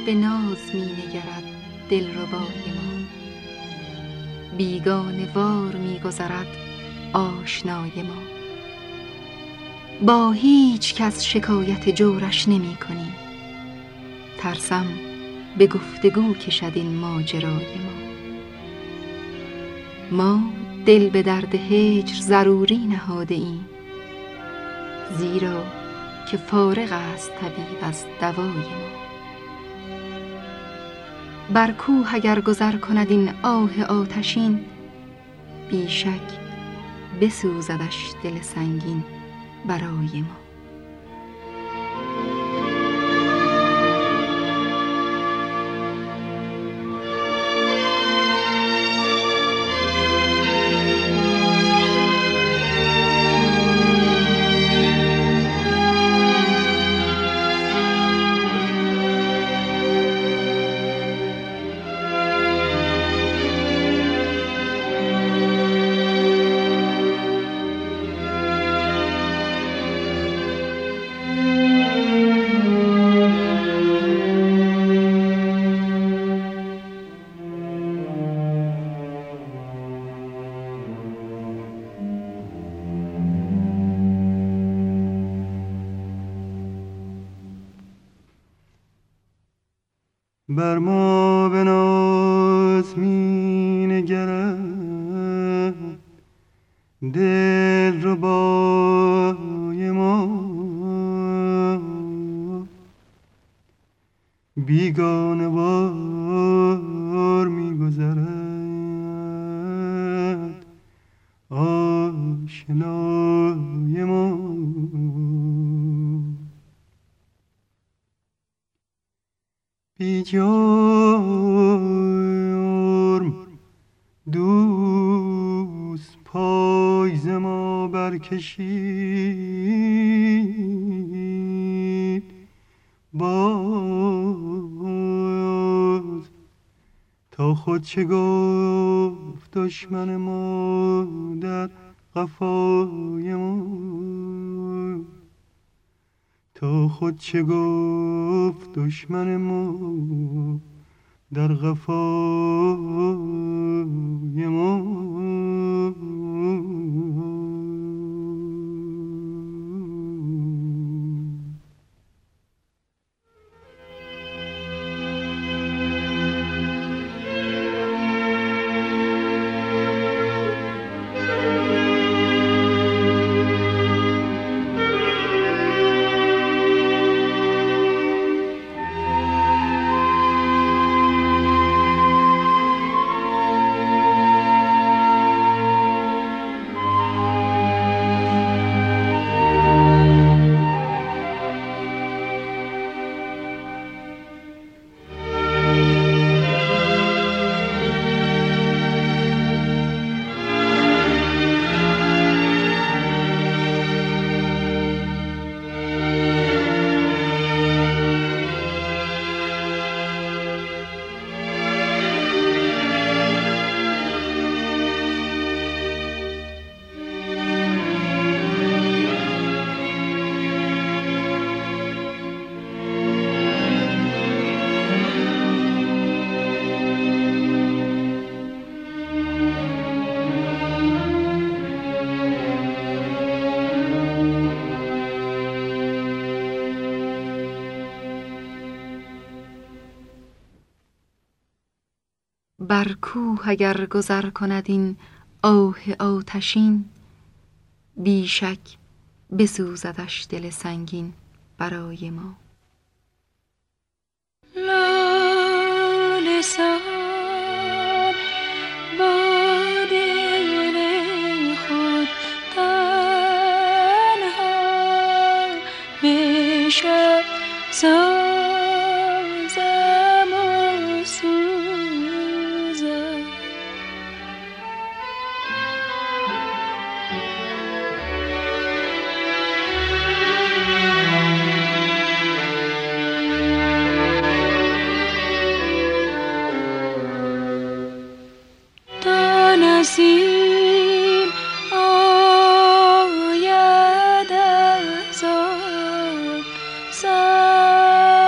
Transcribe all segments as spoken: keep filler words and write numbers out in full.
به ناز می نگرد دلربای ما، بیگانه وار می گذرد آشنای ما. با هیچ کس شکایت جورش نمی کنیم، ترسم به گفتگو کشد این ماجرای ما. ما دل به درد هجر ضروری نهاده ایم، زیرا که فارغ است طبیب از دوای ما. بر کوه اگر گذر کند این آه آتشین، بی شک بسوزدش دل سنگین برای ما. بر ما به ناز می نگرد دلربای ما، بیگانه وار می گذرد آشنای ما. بی جرم دوست پای ز ما برکشید، باز تا خود چه گفت دشمن ما در قفای ما. تا خود چه گفت دشمن ما در قفای ما. بر کوه اگر گذر کند این آه آتشین، بی شک بسوزدش دل سنگین برای ما. لاله سان با دل خود تنها به شب سازم و سوزم. تا نسیم آید از آن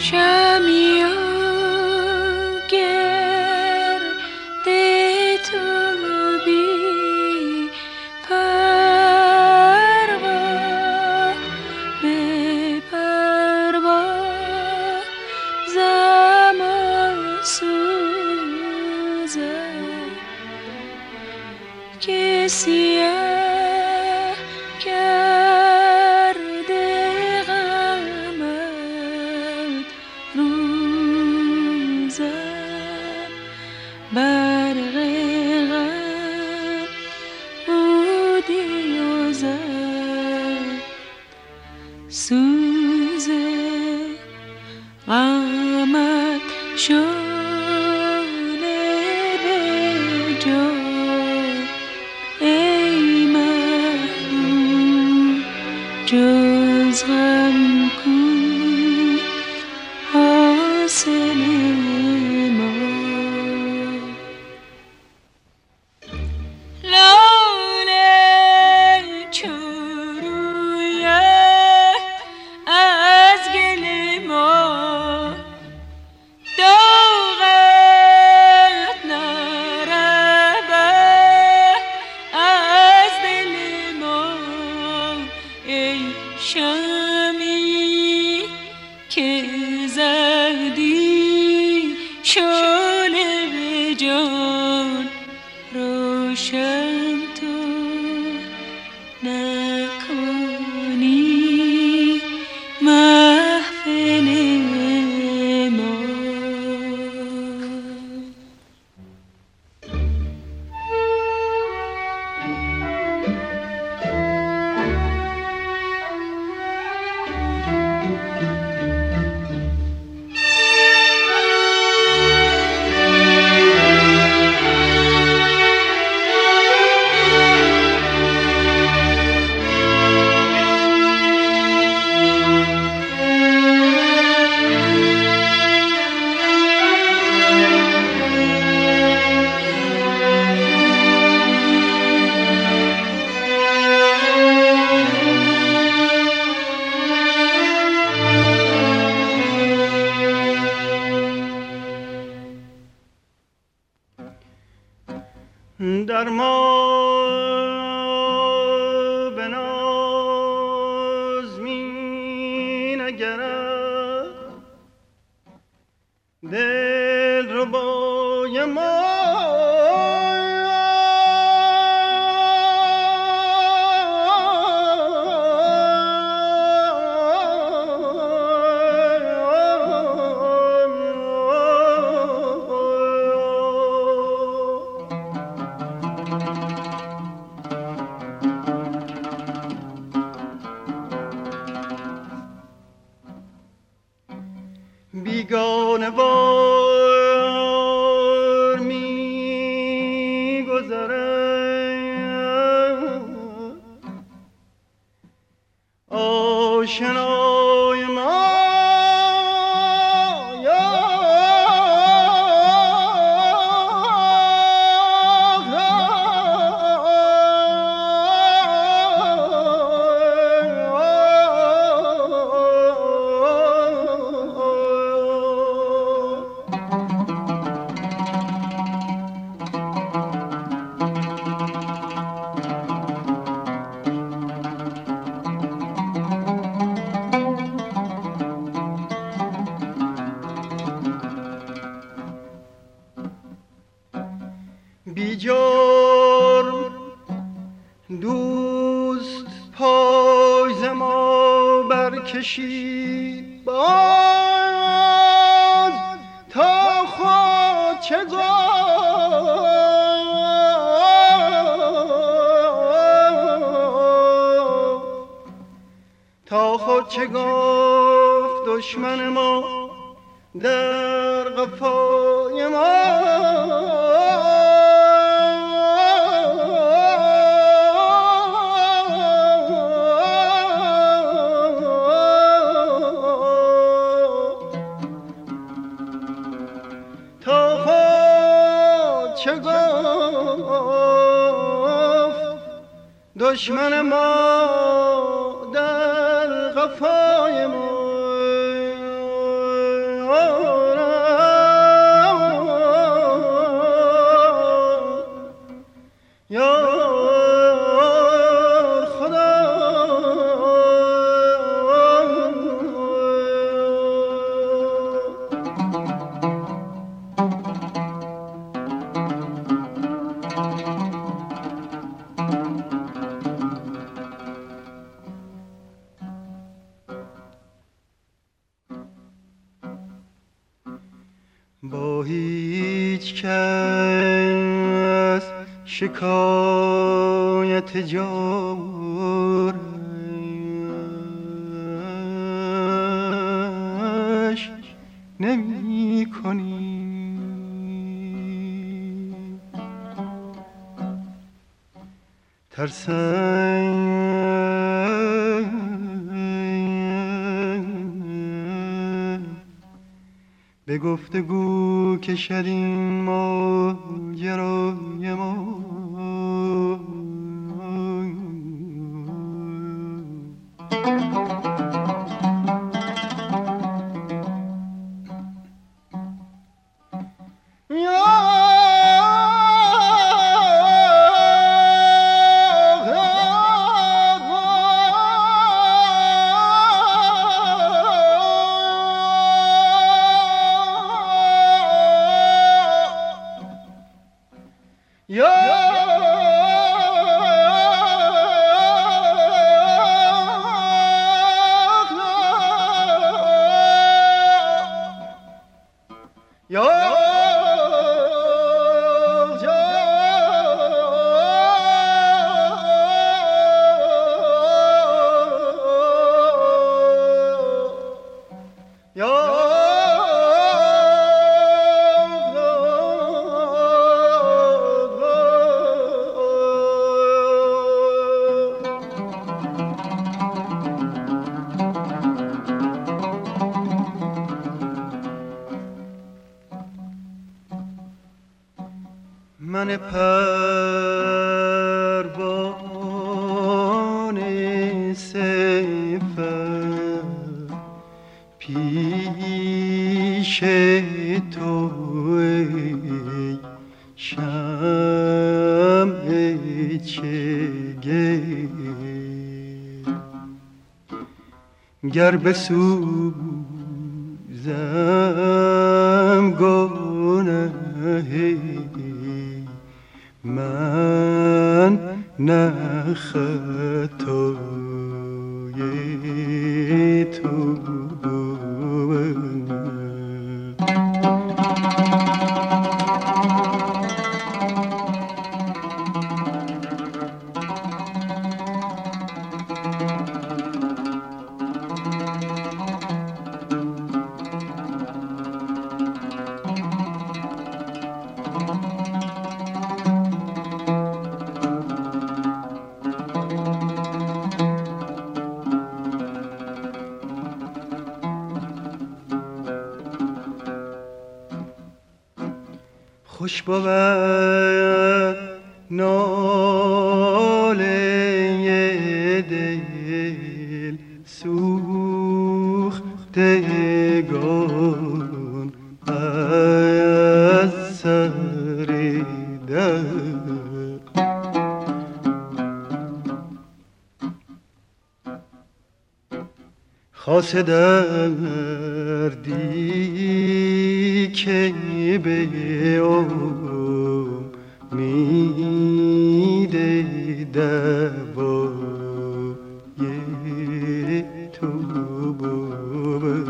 در ما به ناز می نگرد دل ربای ما بیگانه وار می گذرد آشنای ما بیجار دوست پای ز ما برکشید باز تا خود چه گفت تا خود چه گفت دشمن ما در قفای ما دشمن ما در قفای ما با هیچ کس شکایت جورش نمی کنی. ترسم به گفتگو کشد این ماجرای ما. من پروانه صفت پیش تو ای شمع چگه، گر بسوزم گناهی من نه خطای تو. خوش بود ناله دل سوختگان از سر در، خاصه دردی که به امید دوای تو بود.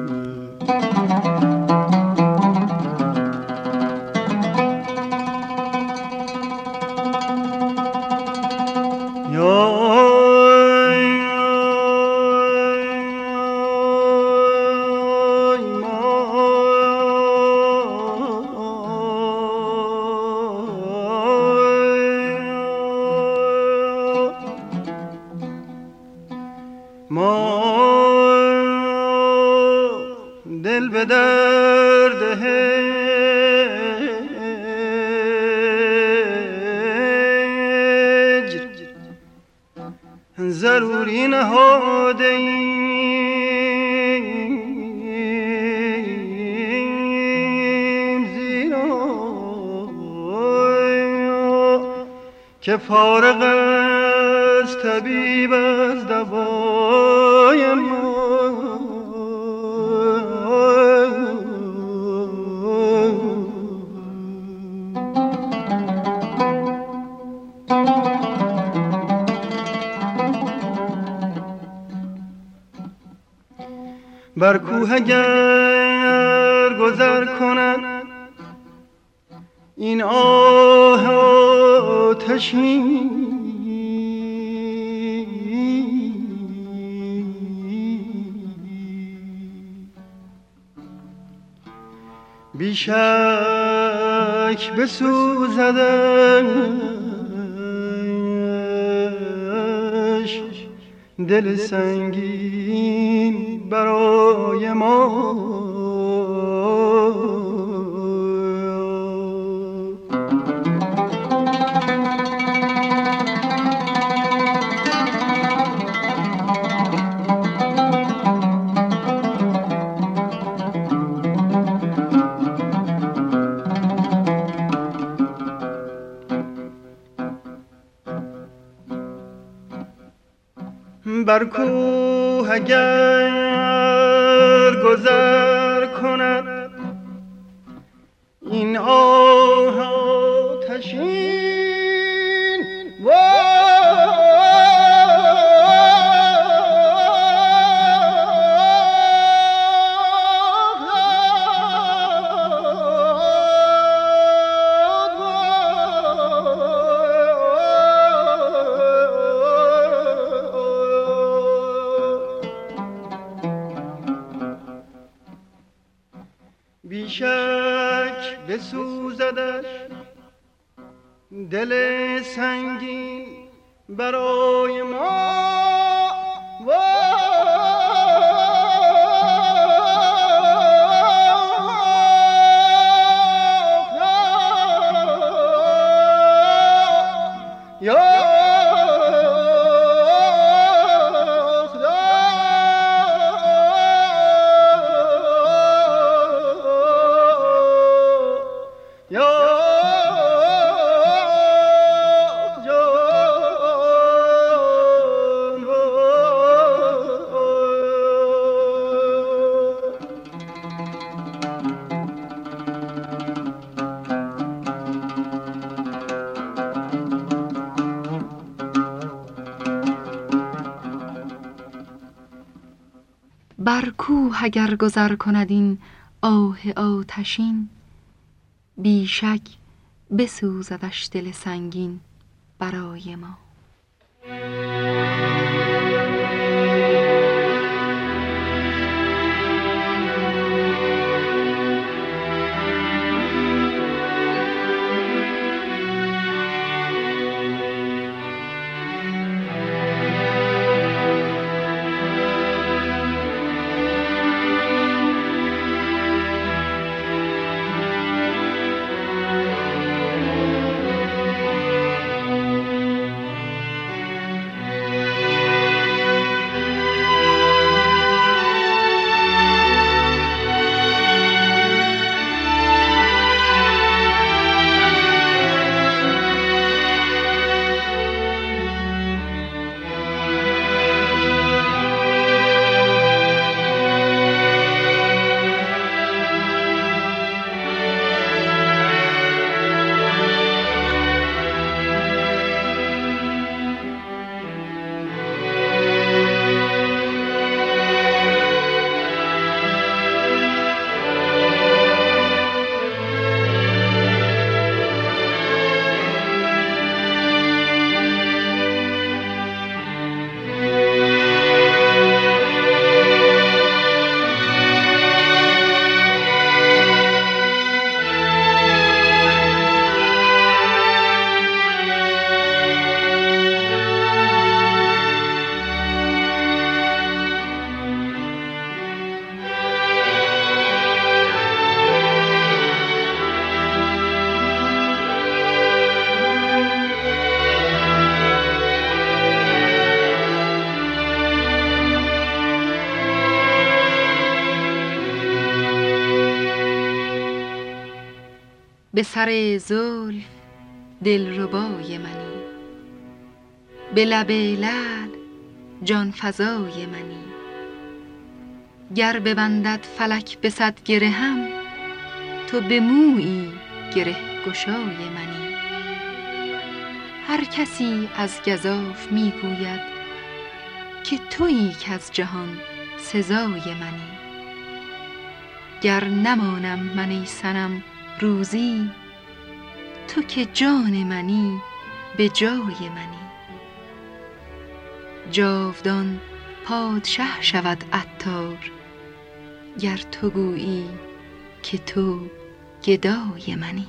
ما دل به درد هجر ضروری نهاده ایم، زیرا که فارغ از طبیب از دوای ما. بر کوه اگر اگر گذر کند این آه آتشین، بیشک بسوزدش دل سنگین برای ما. بر کوه اگر گذر کند این آه آتشین، بیشک بسوزدش دل سنگین برای ما. بر کوه اگر گذر کند این آه آتشین، بیشک بسوزدش دل سنگین برای ما. به سر زلف دلربای منی، به لب لعل جان فزای منی. گر ببندد فلک به صد گرهم، تو به مویی گره گشای منی. هر کسی از گزاف می گوید که تویی که از جهان سزای منی. گر نمانم من ای صنم روزی، تو که جان منی به جای منی. جاودان پادشه شود عطار، گر تو گویی که تو گدای منی.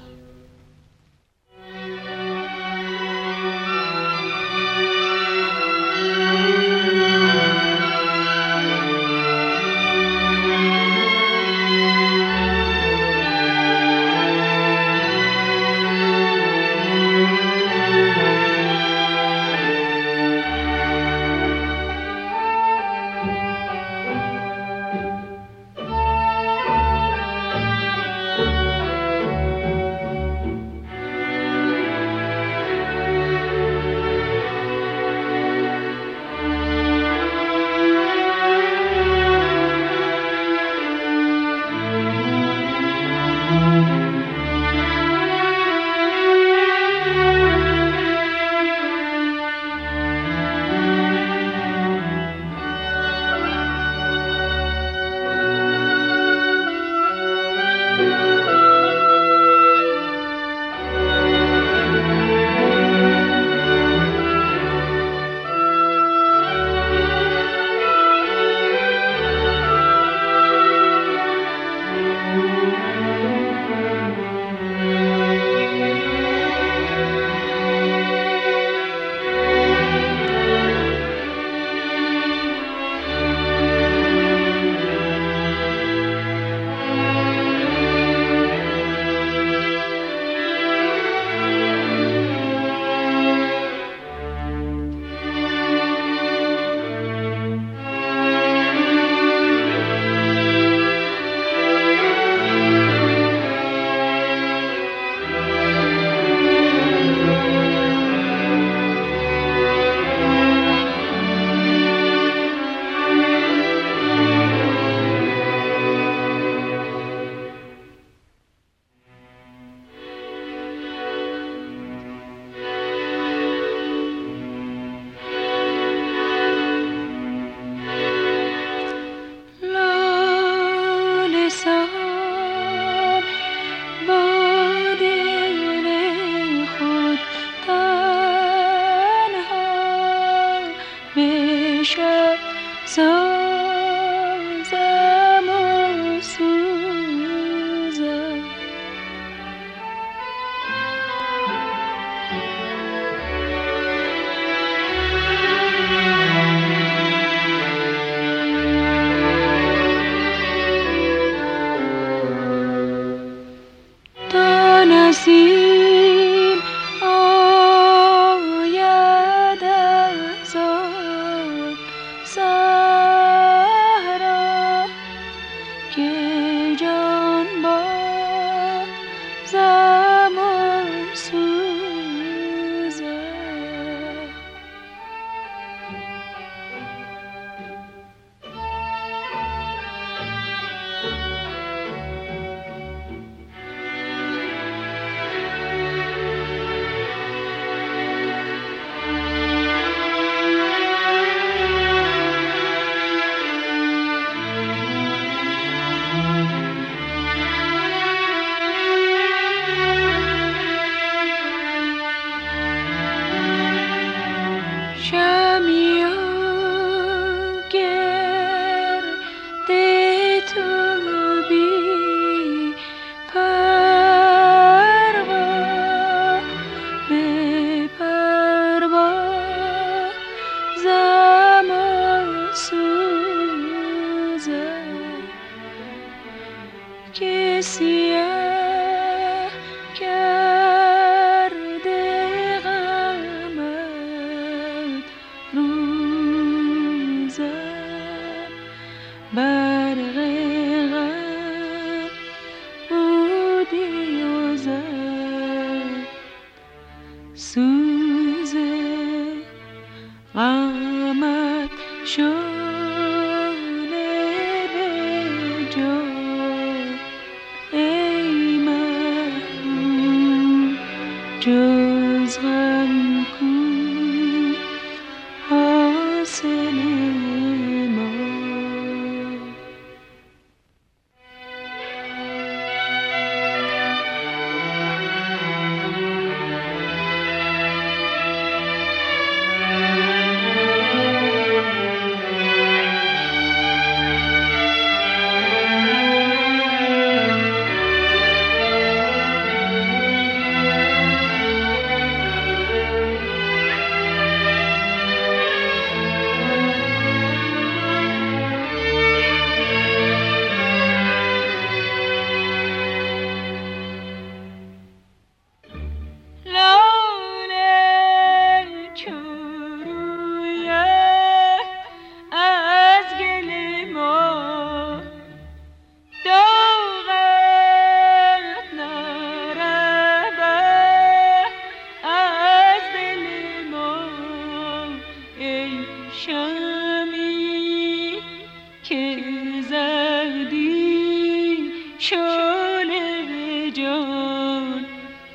شعله به جان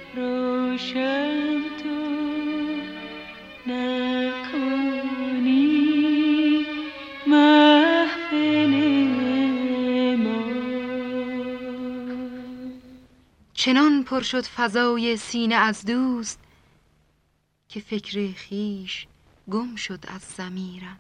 روشن تو نکنی محفل ما. چنان پر شد فضای سینه از دوست که فکر خیش گم شد از ضمیرم.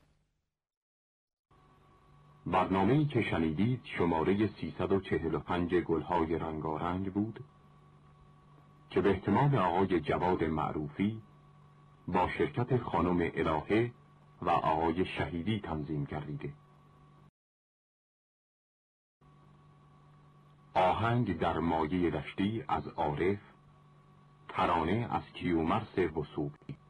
برنامه‌ای که شنیدید شماره سیصد و چهل و پنج گلهای رنگارنگ بود که به اهتمام آقای جواد معروفی با شرکت خانم الهه و آقای شهیدی تنظیم گردیده. آهنگ در مایه دشتی از عارف، ترانه از کیومرث وثوقی.